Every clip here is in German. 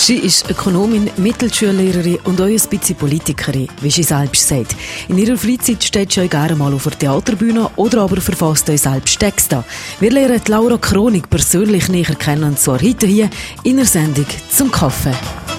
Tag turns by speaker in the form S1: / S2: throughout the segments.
S1: Sie ist Ökonomin, Mittelschullehrerin und auch ein bisschen Politikerin, wie sie selbst sagt. In ihrer Freizeit steht sie auch gerne mal auf der Theaterbühne oder aber verfasst euch selbst Texte. Wir lernen Laura Kronig persönlich näher kennen, und zwar heute hier in der Sendung «Zum Kaffee».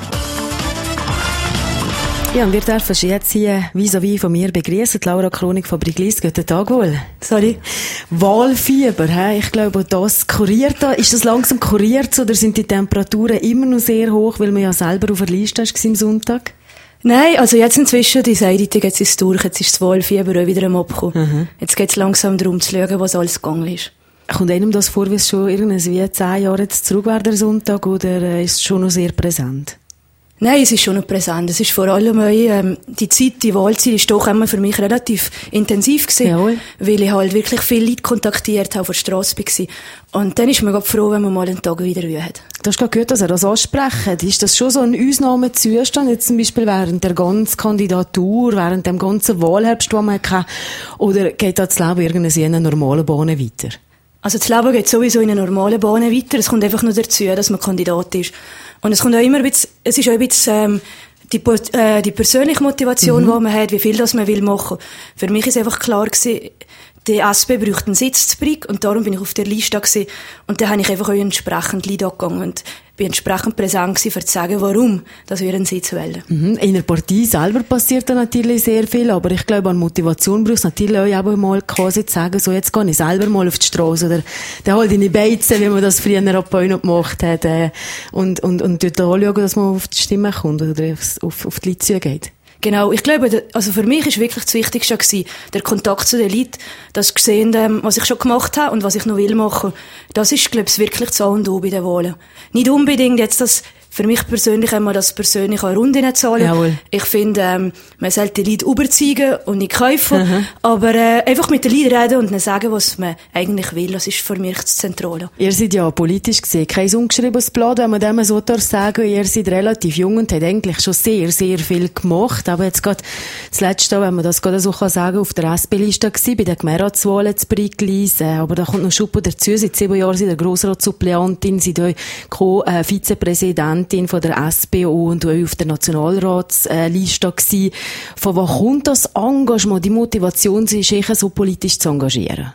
S1: Ja, und wir dürfen Sie jetzt hier vis-à-vis von mir begrüßen, Laura Kronig von Briglis. Guten Tag wohl.
S2: Sorry.
S1: Wahlfieber, ich glaube, das kuriert da. Ist das langsam kuriert oder sind die Temperaturen immer noch sehr hoch, weil man ja selber auf der Liste war am Sonntag?
S2: Nein, also jetzt inzwischen, die Seite geht es durch, jetzt ist das Wahlfieber auch wieder am Abkommen. Jetzt geht es langsam darum zu schauen, was alles gegangen ist.
S1: Kommt einem das vor, wie es schon irgendwie 10 Jahre jetzt zurück war, der Sonntag, oder ist es schon noch sehr präsent?
S2: Nein, es ist schon noch präsent. Es ist vor allem auch, die Wahlzeit ist doch immer für mich relativ intensiv gewesen.
S1: Jawohl.
S2: Weil ich halt wirklich viele Leute kontaktiert habe, auf der Strasse war. Und dann ist man gerade froh, wenn man mal einen Tag wieder Ruhe hat.
S1: Du hast gerade gehört, dass er das ansprechen. Ist das schon so ein Ausnahmezustand, jetzt zum Beispiel während der ganzen Kandidatur, während dem ganzen Wahlherbst, den man hatte? Oder geht das Leben irgendwie in einer normalen Bahn weiter?
S2: Also das Leben geht sowieso in einer normalen Bahn weiter. Es kommt einfach nur dazu, dass man Kandidat ist. Und es kommt auch immer ein bisschen, es ist auch ein bisschen, die persönliche Motivation, die man hat, wie viel das man will machen. Für mich ist einfach klar gewesen, die SP braucht einen Sitz zu Brig, und darum bin ich auf der Liste gewesen. Und dann habe ich einfach auch entsprechend Leute angegangen und bin entsprechend präsent gewesen, um zu sagen, warum, dass wir einen Sitz wählen.
S1: In der Partei selber passiert da natürlich sehr viel, aber ich glaube, an Motivation brauchst du natürlich auch mal quasi zu sagen, so, jetzt gehe ich selber mal auf die Straße, oder dann hol deine Beizen, wie man das früher ab Bäumen gemacht hat, und dort anschauen, dass man auf die Stimme kommt, oder auf die Leute zugeht.
S2: Genau, ich glaube, also für mich ist wirklich das Wichtigste gewesen, der Kontakt zu den Leuten, das gesehen, was ich schon gemacht habe und was ich noch will machen. Das ist, glaube ich, wirklich das A und O bei den Wahlen. Nicht unbedingt jetzt das, für mich persönlich einmal das persönliche Runde zahlen.
S1: Jawohl.
S2: Ich finde, man sollte die Leute überzeugen und nicht kaufen, aber einfach mit den Leuten reden und ihnen sagen, was man eigentlich will. Das ist für mich das Zentrale.
S1: Ihr seid ja politisch gesehen kein ungeschriebenes Blatt, wenn man dem so sagen darf. Ihr seid relativ jung und habt eigentlich schon sehr, sehr viel gemacht. Aber jetzt gerade das Letzte, wenn man das gerade so sagen kann, auf der SP-Liste gewesen, bei den Gemeinderatswahlen zu Briglis. Aber da kommt noch Schuppen dazu. Seit 7 Jahren seid ihr Grossratssuppleantin, seid euch Co-Vizepräsidentin von der SPO und auch auf der Nationalratsliste gewesen. Von wo kommt das Engagement, die Motivation, sich so politisch zu engagieren?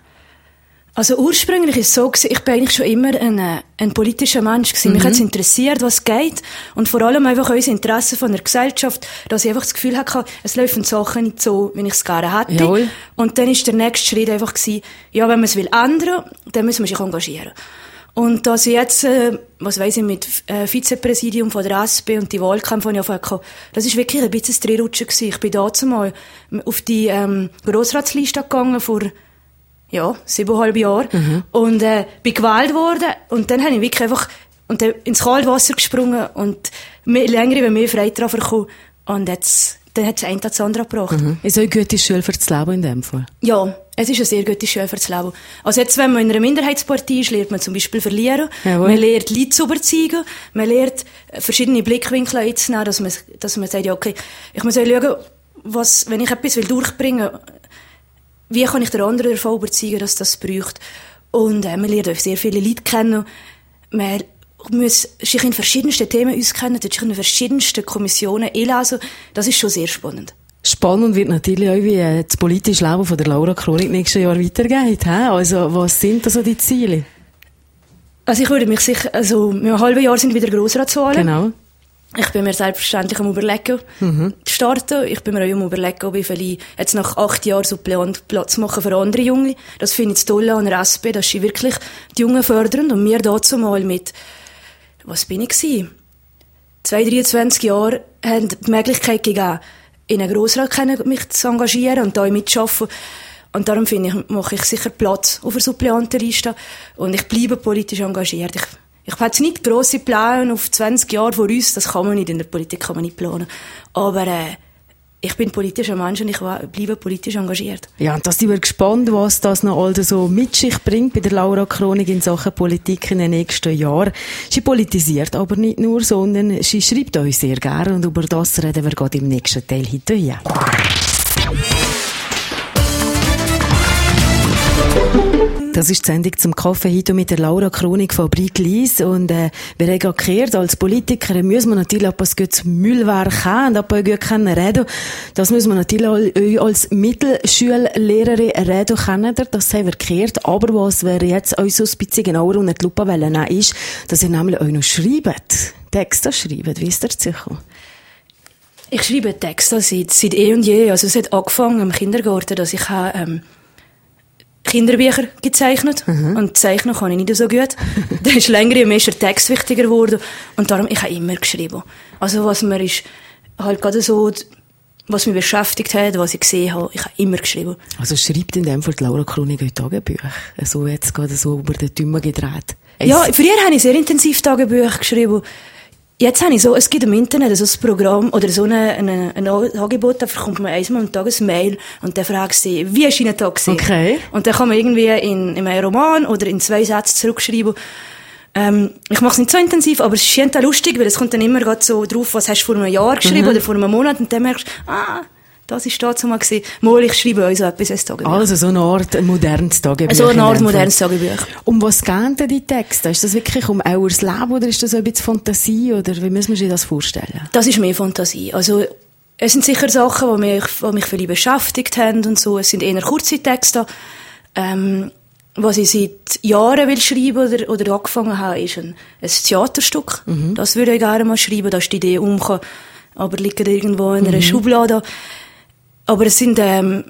S2: Also ursprünglich ist es so gewesen, ich bin eigentlich schon immer ein politischer Mensch gewesen. Mich hat es interessiert, was geht. Und vor allem einfach unser Interesse von der Gesellschaft, dass ich einfach das Gefühl hatte, es laufen Sachen nicht so, wie ich es gerne hätte.
S1: Jawohl.
S2: Und dann ist der nächste Schritt einfach gewesen, ja, wenn man es will ändern, dann müssen wir sich engagieren. Und dass ich jetzt, was weiss ich, mit Vizepräsidium von der SP und die Wahlkämpfe, die ich hatte, das ist wirklich ein bisschen ein Drehrutschen gewesen. Ich bin da zumal auf die Grossratsliste gegangen vor 7,5 Jahren und bin gewählt worden, und dann habe ich wirklich einfach ins Kaltwasser gesprungen und länger mehr Freude daran bekommen, und jetzt dann hat es ein das andere gebracht.
S1: Ist auch eine gute Schule für das Leben in dem Fall?
S2: Ja, es ist eine sehr gute Schule für das Leben. Also jetzt, wenn man in einer Minderheitspartie ist, lernt man zum Beispiel verlieren.
S1: Jawohl.
S2: Man lernt Leute zu überzeugen. Man lernt verschiedene Blickwinkel einzunehmen, dass man sagt, ja, okay, ich muss schauen, wenn ich etwas durchbringen will, wie kann ich den anderen davon überzeugen, dass das braucht. Und man lernt auch sehr viele Leute kennen. Man muss sich in verschiedensten Themen auskennen, sich in verschiedensten Kommissionen einlesen. Das ist schon sehr spannend.
S1: Spannend wird natürlich auch, wie das politische Leben von der Laura Kronig nächstes Jahr weitergeht. Also, was sind da so die Ziele?
S2: Also, ich würde mich sicher, in einem halben Jahr sind wieder Grossratswahlen.
S1: Genau.
S2: Ich bin mir selbstverständlich am Überlegen, zu starten. Ich bin mir auch am Überlegen, wie viele jetzt nach 8 Jahren Suppleant Platz machen für andere Junge. Das finde ich das Tolle an der SP, dass sie wirklich die Jungen fördern. Und mir dazu mal mit, was bin ich gewesen? 23 Jahre haben die Möglichkeit gegeben, in einem Grossrat mich zu engagieren und da mitzuarbeiten. Und darum finde ich, mache ich sicher Platz auf der Suppleantenliste. Und ich bleibe politisch engagiert. Ich habe jetzt nicht grosse Pläne auf 20 Jahre vor uns. Das kann man nicht. In der Politik kann man nicht planen. Aber, ich bin politischer Mensch und ich bleibe politisch engagiert.
S1: Ja, und da sind wir gespannt, was das noch alles so mit sich bringt bei der Laura Kronig in Sachen Politik in den nächsten Jahren. Sie politisiert aber nicht nur, sondern sie schreibt euch sehr gerne, und über das reden wir gerade im nächsten Teil heute hier. Das ist die Sendung zum Kaffee heute mit der Laura Kronig von Briglis. Und wir haben gerade gehört, als Politiker müssen wir natürlich auch ein gutes Müllwerk haben und auch gut reden. Das müssen wir natürlich auch als Mittelschullehrerin reden können. Das haben wir gehört. Aber was wir jetzt uns so ein bisschen genauer unter die Lupe nehmen wollen, ist, dass ihr nämlich euch noch schreibt. Texte schreibt. Wie ist das dazu?
S2: Ich schreibe Texte seit eh und je. Also es hat angefangen im Kindergarten, dass ich Kinderbücher gezeichnet. Und zeichnen kann ich nicht so gut. Da ist länger und mehr der Text wichtiger geworden. Und darum, ich habe immer geschrieben. Also was mir ist, halt gerade so, was mich beschäftigt hat, was ich gesehen habe, ich habe immer geschrieben.
S1: Also schreibt in dem Fall die Laura Kronig auch Tagebücher? So jetzt gerade so über den Dümmer gedreht?
S2: Ja, früher habe ich sehr intensiv Tagebücher geschrieben. Jetzt habe ich so, es gibt im Internet so ein Programm oder so ein Angebot, da bekommt man einmal am Tag ein Mail und dann fragt sie, wie ist Ihnen Tag gewesen?
S1: Okay.
S2: Und dann kann man irgendwie in einem Roman oder in 2 Sätzen zurückschreiben. Ich mache es nicht so intensiv, aber es ist schön lustig, weil es kommt dann immer gerade so drauf, was hast du vor einem Jahr geschrieben oder vor einem Monat und dann merkst du, das ist dazu mal gewesen. Mal, ich schreibe euch so etwas als Tagebuch.
S1: Also so eine Art modernes Tagebuch.
S2: So eine Art modernes Tagebuch.
S1: Um was gehen denn die Texte? Ist das wirklich um eures Leben oder ist das ein bisschen Fantasie oder wie müssen wir sich das vorstellen?
S2: Das ist mehr Fantasie. Also es sind sicher Sachen, die mich viele beschäftigt haben und so. Es sind eher kurze Texte. Was ich seit Jahren will schreiben oder angefangen habe, ist ein Theaterstück. Das würde ich gerne mal schreiben. Da ist die Idee umgekommen, aber liegt irgendwo in einer Schublade. Aber es sind,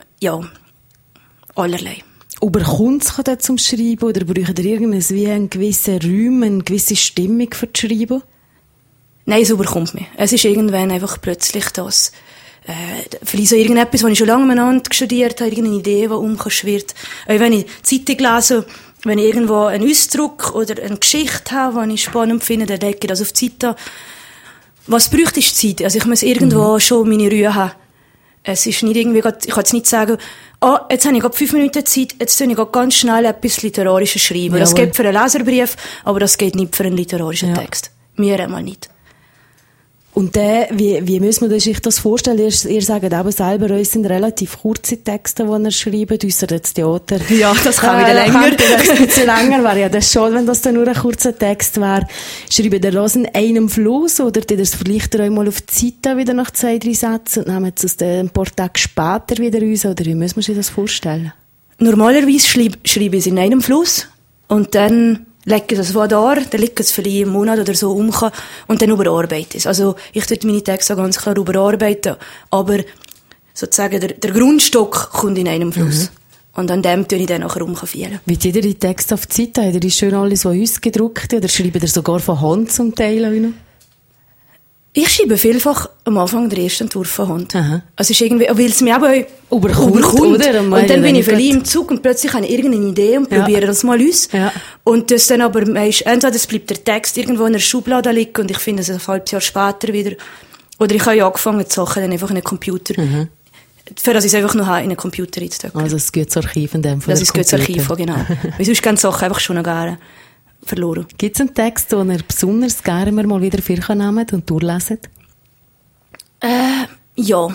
S2: allerlei.
S1: Überkommt es dann zum Schreiben oder braucht ihr irgendwas wie einen gewissen Raum, eine gewisse Stimmung für das Schreiben?
S2: Nein, es überkommt mich. Es ist irgendwann einfach plötzlich das, vielleicht so irgendetwas, was ich schon lange miteinander studiert habe, irgendeine Idee, die umgeschwirrt. Auch wenn ich Zeitung lese, wenn ich irgendwo einen Ausdruck oder eine Geschichte habe, die ich spannend finde, dann lege ich das auf die Seite. Was braucht ist Zeit? Also ich muss irgendwo schon meine Ruhe haben. Es ist nicht irgendwie, ich kann jetzt nicht sagen, jetzt habe ich gerade 5 Minuten Zeit, jetzt tue ich gerade ganz schnell etwas Literarisches schreiben. Ja, das geht für einen Leserbrief, aber das geht nicht für einen literarischen Text. Mir einmal nicht.
S1: Und wie müssen wir sich das vorstellen? Ihr sagt eben selber, es sind relativ kurze Texte, die ihr schreibt, ausser das Theater.
S2: Ja, das kann wieder länger.
S1: Ein bisschen länger wäre ja das schon, wenn das dann nur ein kurzer Text wäre. Schreibt ihr das in einem Fluss oder ihr das vielleicht einmal auf die Seite wieder nach 2-3 Sätzen und nehmt es ein paar Tage später wieder raus? Oder wie müssen wir sich das vorstellen?
S2: Normalerweise schreibe ich es in einem Fluss und dann lege das wo da, dann liegt es vielleicht einen Monat oder so und dann überarbeite es. Also, ich tue meine Texte ganz klar überarbeiten, aber sozusagen der Grundstock kommt in einem Fluss. Und an dem tue ich dann nachher umfeilen.
S1: Wie zieht ihr die Texte auf die Seite? Habt ihr die schön alles so ausgedruckt oder schreibt ihr sogar von Hand zum Teil auch?
S2: Ich schreibe vielfach am Anfang den ersten Entwurf von Hand.
S1: Aha.
S2: Also es ist irgendwie, weil es mich auch überkommt.
S1: Oder?
S2: Und dann bin ich vielleicht im Zug und plötzlich habe ich irgendeine Idee und probiere das mal aus. Ja. Und das dann aber meist, entweder es bleibt der Text irgendwo in der Schublade liegen und ich finde es ein halbes Jahr später wieder. Oder ich habe ja angefangen, die Sachen dann einfach in einen Computer, für das ich es einfach noch habe, in einen Computer reinzustecken.
S1: Also das gutes Archiv in dem Fall.
S2: Das ist das gutes Archiv, genau. Weil sonst gehen die Sachen einfach schon noch gerne verloren.
S1: Gibt es einen Text, den ihr besonders gerne mal wieder nehmt und durchlesen?
S2: Ja.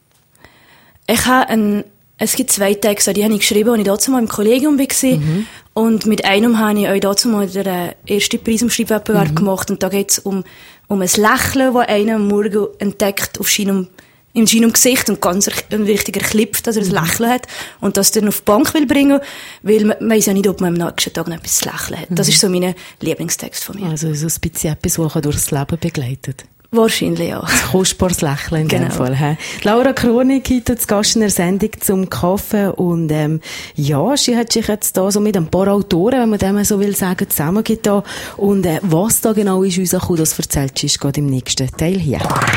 S2: Es gibt 2 Texte, die habe ich geschrieben, als ich dazu mal im Kollegium war. Und mit einem habe ich auch dazu mal den ersten Preis im Schreibwettbewerb gemacht. Und da geht es um ein Lächeln, das einer am Morgen entdeckt in seinem Gesicht und ganz richtig erklipft, dass er ein Lächeln hat und das dann auf die Bank will bringen, weil man weiss ja nicht, ob man am nächsten Tag noch etwas zu lächeln hat. Das ist so mein Lieblingstext von mir.
S1: Also so ein bisschen etwas, das durchs Leben begleitet.
S2: Wahrscheinlich, ja.
S1: Ein kostbares Lächeln in dem Fall. He? Laura Kronig heute zu Gast in der Sendung zum Kaffee und sie hat sich jetzt da so mit ein paar Autoren, wenn man dem so will sagen, zusammengetan und was da genau ist rausgekommen, das erzählt sie gerade im nächsten Teil hier.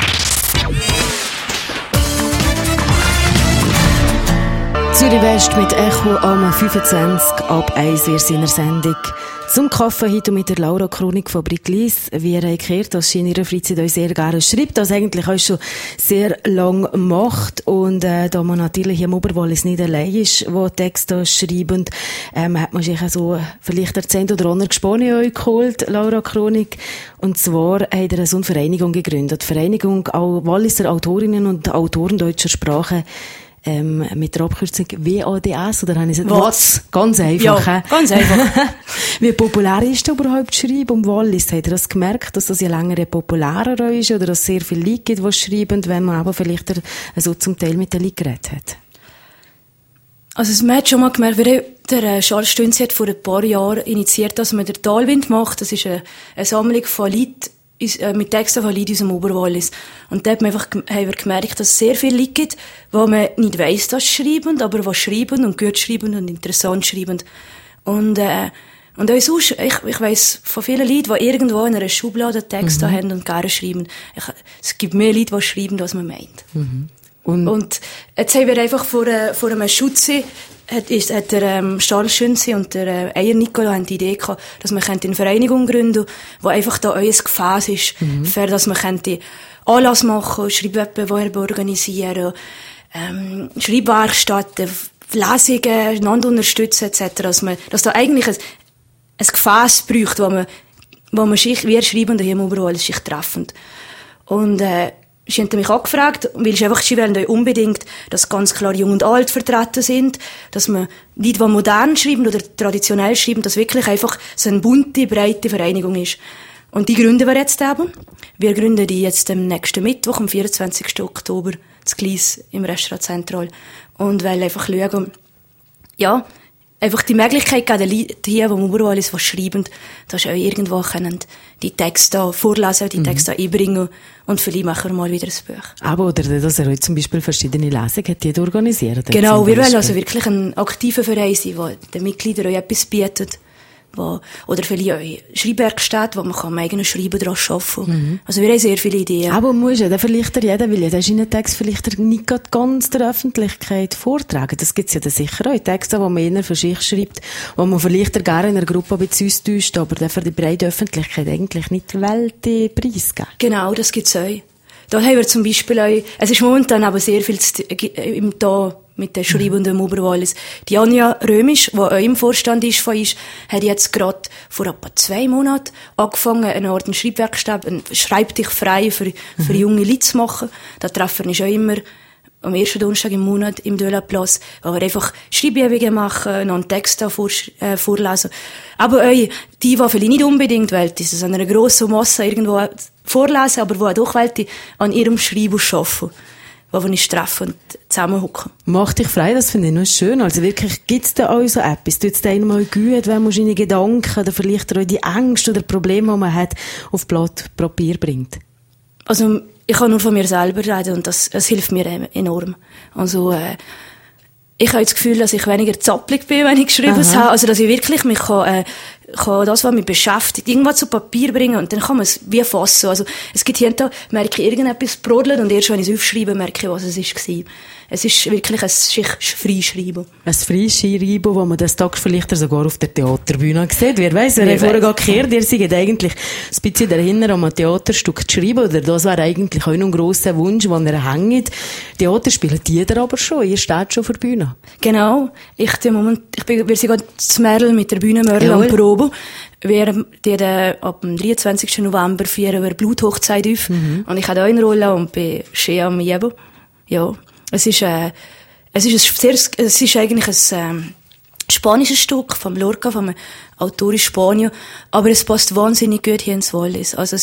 S1: Zürich West mit Echo am 25 ab 1 wir sind in der Sendung zum Kaffee heute mit der Laura Kronig von Briglis. Wie ihr gehört, dass sie in ihrer Freizeit euch sehr gerne schreibt, das eigentlich auch schon sehr lang macht und da man natürlich im Oberwallis nicht allein ist, wo Texte schreibt, hat man sich also vielleicht erzählt oder andere Gespanne euch geholt, Laura Kronig. Und zwar hat er so eine Vereinigung gegründet, Vereinigung Walliser Autorinnen und Autoren deutscher Sprache. mit der Abkürzung WADS, oder habe ich gesagt?
S2: WADS.
S1: Ganz einfach.
S2: Ja, ganz einfach.
S1: Wie populär ist überhaupt das Schreiben Wallis? Habt ihr das gemerkt, dass das je länger populärer ist, oder dass es sehr viele Leute gibt, die schreiben, wenn man aber vielleicht so zum Teil mit den Leuten geredet hat?
S2: Also, man hat schon mal gemerkt, der Charles Stünzi hat vor ein paar Jahren initiiert, dass man den Talwind macht. Das ist eine Sammlung von Leuten, mit Texten von Leuten aus dem Oberwallis. Und da haben wir gemerkt, dass es sehr viele Leute gibt, wo man nicht weiss, dass sie schreiben, aber die schreiben und gut schreiben und interessant schreiben. Und auch sonst, ich weiss von vielen Leuten, die irgendwo in einer Schublade Texte haben und gerne schreiben. Es gibt mehr Leute, die schreiben, als man meint.
S1: Mhm.
S2: Und jetzt haben wir einfach vor einem Schutzi, hat der Charles Stünzi und der Eier Nicola haben die Idee gehabt, dass man eine Vereinigung gründen, wo einfach da euer Gefäß ist, für dass man Anlass machen, Schreibwettbewerbe organisieren, Schreibwerkstätten, Lesungen, einander unterstützen, etc. Dass da eigentlich ein Gefäß braucht, wo man sich, wir schreiben hier im Oberwallis, sich treffen. Und, sie haben mich angefragt, weil sie wollen unbedingt, dass ganz klar Jung und Alt vertreten sind, dass man Leute, die modern schreiben oder traditionell schreiben, dass wirklich einfach so eine bunte, breite Vereinigung ist. Und die gründen wir jetzt eben. Wir gründen die jetzt am nächsten Mittwoch, am 24. Oktober, zu Gleis im Restaurant Zentral. Und wollen einfach schauen, ja, einfach die Möglichkeit geben, den Leuten hier, die im Oberwallis was schreiben, dass sie auch irgendwo können die Texte vorlesen, die Texte einbringen und vielleicht machen wir mal wieder ein Buch.
S1: Aber, oder, dass er heute zum Beispiel verschiedene Lesungen hat, die organisiert.
S2: Genau, wir wollen also wirklich ein aktiver Verein sein, der den Mitgliedern auch etwas bietet, oder vielleicht auch Schreibwerkstätte, wo man am eigenen Schreiben dran arbeiten kann. Also wir haben sehr viele Ideen. Aber
S1: muss ja, dann vielleicht jeder, weil ja seinen Text vielleicht nicht ganz der Öffentlichkeit vortragen. Das gibt's ja dann sicher auch. Texte, die man eher für sich schreibt, wo man vielleicht gerne in einer Gruppe ein bisschen austäuscht, aber dann für die breite Öffentlichkeit eigentlich nicht die Welt preisgeben.
S2: Genau, das gibt's auch. Da haben wir zum Beispiel auch, es ist momentan aber sehr viel da mit den Schreibenden im Oberwallis. Die Anja Römisch, die auch im Vorstand ist von uns, hat jetzt gerade vor etwa 2 Monaten angefangen, eine Art Schreibwerkstatt, Schreib dich frei für junge Leute zu machen. Da treffen wir uns auch immer am ersten Donnerstag im Monat im Dölaplatz, wo wir einfach Schreibübungen machen, noch einen Text vorlesen. Aber auch die vielleicht nicht unbedingt wollen, das an einer grossen Masse irgendwo vorlesen, aber die auch doch an ihrem Schreiben arbeiten, wo wir uns treffen und zusammenhocken.
S1: Mach dich frei, das finde ich noch schön. Also wirklich, gibt's da auch so etwas? Tut's dir einmal gut, wenn man seine Gedanken oder vielleicht auch die Ängste oder Probleme, die man hat, auf Blatt Papier bringt?
S2: Also, ich kann nur von mir selber reden und das hilft mir enorm. Also, ich habe das Gefühl, dass ich weniger zappelig bin, wenn ich geschrieben habe. Also, dass ich wirklich mich kann das, was mich beschäftigt, irgendwas zu Papier bringen und dann kann man es wie fassen. Also, es gibt hier und da, merke ich irgendetwas brodelt und erst wenn ich es aufschreibe, merke ich, was es war. Es ist wirklich ein Freischreiben. Ein
S1: Freischreiben, wo man das Tag vielleicht sogar auf der Theaterbühne sieht. Wer weiss, wer vorher gekehrt, ihr seid eigentlich ein bisschen dahinter, um ein Theaterstück zu schreiben, oder das wäre eigentlich auch noch ein grosser Wunsch, den ihr hängt. Theater spielen die da aber schon, ihr steht schon vor der Bühne.
S2: Genau. Wir sind gerade zu Merl mit der Bühne Merl am Probe. Ab dem 23. November feiern wir Bluthochzeit auf. Und ich habe auch eine Rolle und bin schön am Jeben. Ja. Es ist eigentlich ein spanisches Stück vom Lorca, vom Autor in Spanien, aber es passt wahnsinnig gut hier ins Wallis. Also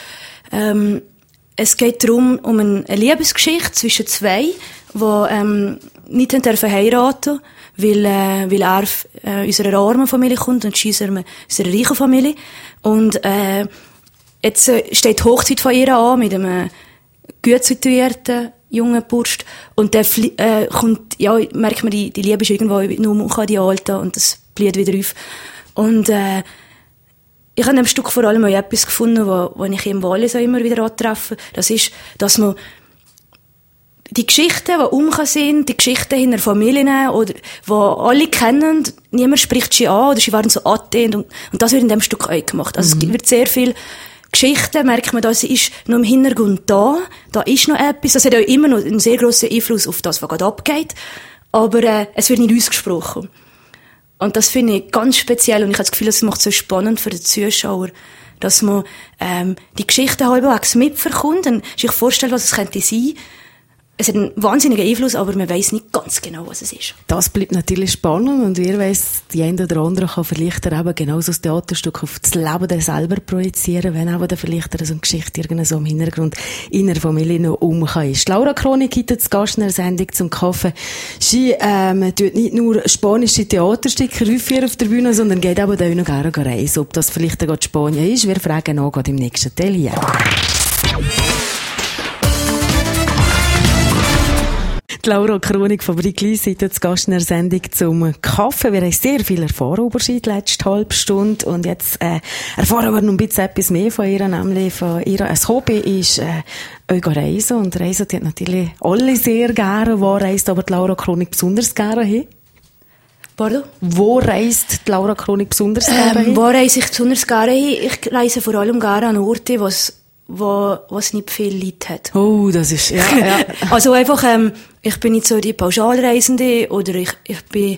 S2: es geht darum, um eine Liebesgeschichte zwischen zwei, die nicht heiraten dürfen, weil er unserer armen Familie kommt und sie unserer reichen Familie. Und jetzt steht die Hochzeit von ihr an mit einem gut situierten jungen Bursch. Und der kommt, ja, merkt man, die Liebe ist irgendwo nur an die Alten und das blüht wieder auf. Und ich habe in dem Stück vor allem auch etwas gefunden, wo ich im Wallis auch immer wieder antreffe. Das ist, dass man die Geschichten, die sind, die Geschichten in der Familie, oder, die alle kennen, niemand spricht sie an, oder sie werden so angelehnt, und das wird in dem Stück auch gemacht. Also es wird sehr viel Geschichten, merkt man, das ist noch im Hintergrund da ist noch etwas, das hat auch immer noch einen sehr grossen Einfluss auf das, was gerade abgeht, aber es wird nicht ausgesprochen. Und das finde ich ganz speziell, und ich habe das Gefühl, das macht es so spannend für den Zuschauer, dass man die Geschichten halbwegs mitverkommt und sich vorstellt, was es könnte sein, Es hat einen wahnsinnigen Einfluss, aber man weiss nicht ganz genau, was es ist.
S1: Das bleibt natürlich spannend und wer weiss, die eine oder andere kann vielleicht eben genauso das Theaterstück auf das Leben der selber projizieren, wenn aber dann vielleicht so eine Geschichte irgendwo so im Hintergrund in einer Familie noch ist. Laura Kronig heute zu Gast in der Sendung zum Kaffee. Sie tut nicht nur spanische Theaterstücke aufführen auf der Bühne, sondern geht aber auch noch gerne reisen. Ob das vielleicht gerade Spanien ist, wir fragen auch gerade im nächsten Teil hier. Die Laura Kronig von Briglis ist jetzt Gast in der Sendung zum Kaffee. Wir haben sehr viel erfahren über sie die letzte halbe Stunde und jetzt erfahren wir noch ein bisschen etwas mehr von ihr, nämlich von ihr. Ein Hobby ist Reisen und Reisen die hat natürlich alle sehr gerne. Wo reist aber die Laura Kronig besonders gerne hin?
S2: Pardon?
S1: Wo reist die Laura Kronig besonders gerne hin?
S2: Wo reise ich besonders gerne hin? Ich reise vor allem gerne an Orte, was nicht viele Leute hat.
S1: Oh, das ist, ja.
S2: Also einfach, ich bin nicht so die Pauschalreisende, oder ich bin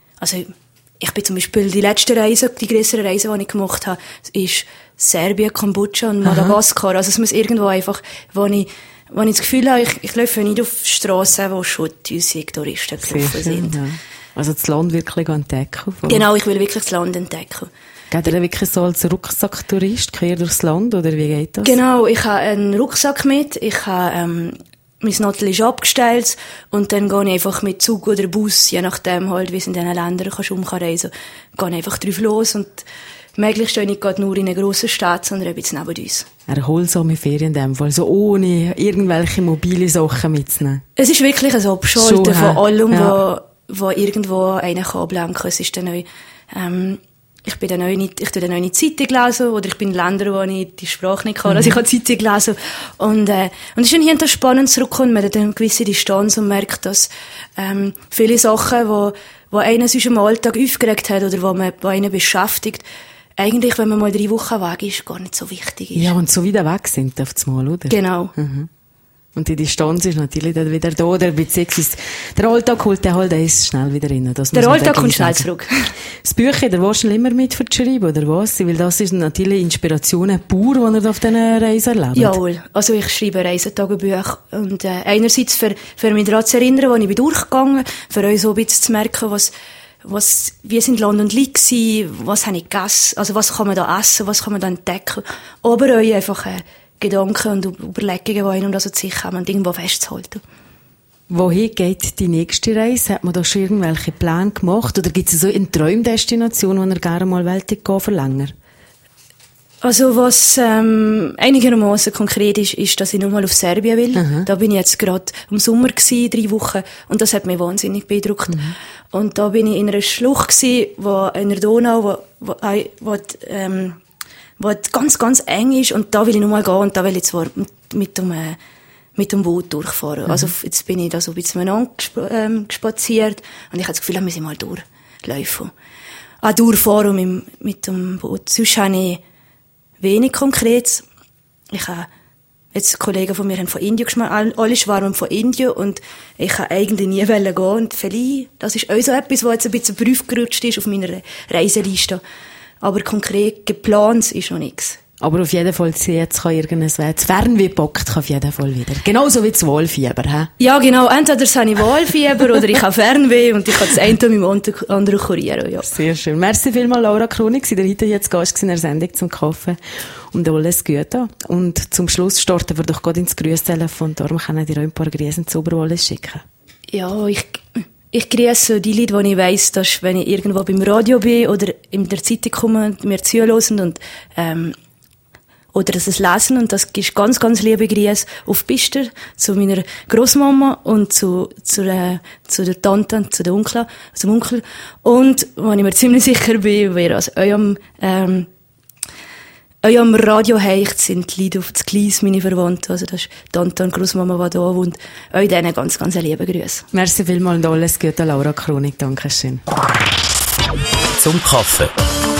S2: zum Beispiel die letzte Reise, die grössere Reise, die ich gemacht habe, ist Serbien, Kambodscha und Madagaskar. Also es muss irgendwo einfach, wo ich das Gefühl habe, ich laufe nicht auf Strassen, wo schon unsere Touristen gelaufen sind.
S1: Ja. Also das Land wirklich entdecken.
S2: Genau, ich will wirklich das Land entdecken.
S1: Geht ihr wirklich so als Rucksacktourist quer durchs Land, oder wie geht das?
S2: Genau, ich habe einen Rucksack mit, ich habe mein Nottel ist abgestellt und dann gehe ich einfach mit Zug oder Bus, je nachdem halt, wie es in diesen Ländern umreisen kann, gehe einfach drauf los und möglichst nicht gerade nur in einer grossen Stadt, sondern ein bisschen neben uns.
S1: Erholsame Ferien in dem Fall, so ohne irgendwelche mobile Sachen mitzunehmen.
S2: Es ist wirklich ein Abschalten von allem, wo irgendwo einen ablenken kann. Es ist dann neu, ich tue dann auch nicht Zeitung lesen, oder ich bin in Ländern, wo ich die Sprache nicht kann, also ich kann Zeitung lesen. Und es ist dann hier spannend zurückkommen, man hat eine gewisse Distanz und merkt, dass, viele Sachen, wo einen sonst im Alltag aufgeregt hat, oder wo einen beschäftigt, eigentlich, wenn man mal 3 Wochen weg ist, gar nicht so wichtig ist.
S1: Ja, und so wieder weg sind auf das Mal, oder?
S2: Genau.
S1: Mhm. Und die Distanz ist natürlich dann wieder da, oder beziehungsweise der Alltag holt den halt schnell wieder rein.
S2: Der Alltag kommt schnell zurück.
S1: Das Büchlein, der willst du immer mit für das Schreiben, oder was? Weil das ist natürlich Inspiration pur, die ihr auf diesen Reisen erlebt.
S2: Jawohl. Also ich schreibe Reisetagebuch. Und einerseits für mich daran zu erinnern, wo ich bin durchgegangen, für euch so ein bisschen zu merken, wie sind Land und Leute gewesen, was habe ich gegessen, also was kann man da essen, was kann man da entdecken. Aber euch einfach Gedanken und Überlegungen, die einem da so zu sich haben und irgendwo festzuhalten.
S1: Wohin geht die nächste Reise? Hat man da schon irgendwelche Pläne gemacht? Oder gibt es so eine Träumdestination, wo ihr gerne mal Welt gehen für länger?
S2: Also was einigermaßen konkret ist, dass ich nochmal auf Serbien will. Mhm. Da bin ich jetzt gerade im Sommer gewesen, 3 Wochen, und das hat mich wahnsinnig beeindruckt. Mhm. Und da bin ich in einer Schlucht gewesen, in der Donau, wo ganz, ganz eng ist, und da will ich nochmal gehen, und da will ich zwar mit dem Boot durchfahren. Mhm. Also jetzt bin ich da so ein bisschen gespaziert, und ich habe das Gefühl, da muss ich mal durchlaufen. Durchfahren mit dem Boot. Sonst habe ich wenig Konkretes. Kollegen von mir haben von Indien geschmeckt, alle schwärmen von Indien, und ich kann eigentlich nie gehen, und vielleicht, das ist auch so etwas, was jetzt ein bisschen draufgerutscht ist auf meiner Reiseliste. Aber konkret geplant ist noch nichts. Aber auf jeden Fall, jetzt kann irgendwas werden. Das Fernweh packt auf jeden Fall wieder. Genauso wie das Wahlfieber, hä? Ja, genau. Entweder habe ich Wahlfieber oder ich habe Fernweh, und ich kann das eine mit dem anderen kurieren, ja. Sehr schön. Merci vielmals, Laura Kronig. Sie heute jetzt Gast in der Sendung zum Kaffee. Und alles Gute. Und zum Schluss starten wir doch gerade ins Grüßtelefon. Darum können dir auch ein paar Grüße zu Oberwallis schicken. Ja, ich grüße die Leute, die ich weiss, dass, wenn ich irgendwo beim Radio bin oder in der Zeitung komme und mir zuhören und, oder es lesen, und das ist ganz, ganz liebe Grüße auf Bister, zu meiner Grossmama und zu der Tante und zu der Onkel, zum Onkel. Und, wo ich mir ziemlich sicher bin, wer aus eurem Radio heicht, sind die Leute auf das Gleis, meine Verwandten. Also das ist Tante und Grossmama, die da wohnt. Euch denen ganz, ganz liebe Grüße. Merci vielmals und alles Gute, Laura Kronig. Dankeschön.
S3: Zum Kaffee.